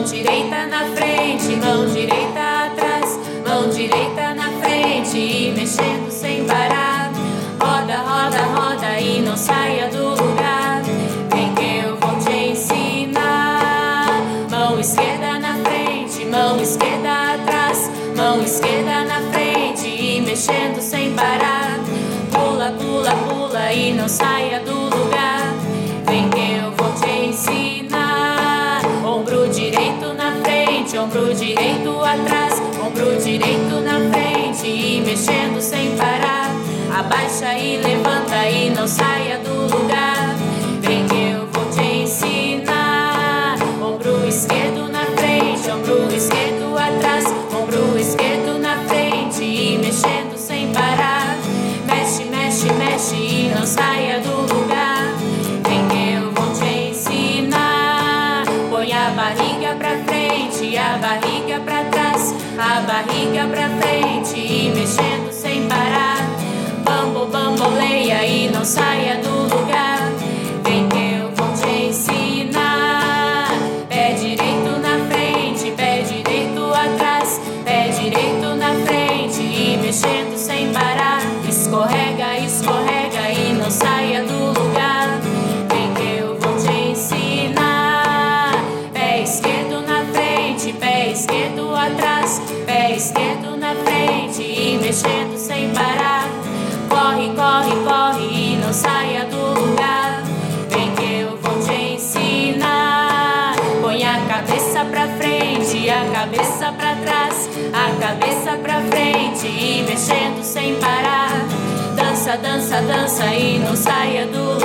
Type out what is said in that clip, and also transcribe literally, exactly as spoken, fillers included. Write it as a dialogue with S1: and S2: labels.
S1: direita na frente, mão direita atrás, mão direita na frente e mexendo sem parar. Roda, roda, roda e não saia do lugar. Vem que eu vou te ensinar. Mão esquerda na frente, mão esquerda atrás, mão esquerda na frente e mexendo sem parar. Pula, pula, pula e não saia do lugar. Vem que eu vou te ensinar. Ombro direito na frente, ombro direito atrás, ombro direito na frente e mexendo sem parar. Abaixa e levanta e não saia do lugar. Vem que eu vou te ensinar. Ombro esquerdo na frente, ombro esquerdo atrás, ombro esquerdo na frente e mexendo sem parar. Mexe, mexe, mexe e não saia do lugar. Vem que eu vou te ensinar. Põe a barriga pra frente, a barriga pra trás, a barriga pra frente e mexendo sem parar. Bambo, bamboleia e não saia do lugar. Vem que eu vou te ensinar. Pé direito na frente, pé direito atrás, pé direito na frente e mexendo sem parar. Escorrega, escorrega e não saia do lugar. Vem que eu vou te ensinar. Pé esquerdo na frente, pé esquerdo atrás, pé esquerdo na frente e mexendo sem parar. Corre, corre, corre e não saia do lugar. Vem que eu vou te ensinar. Põe a cabeça pra frente, a cabeça pra trás, a cabeça pra frente e mexendo sem parar. Dança, dança, dança e não saia do lugar.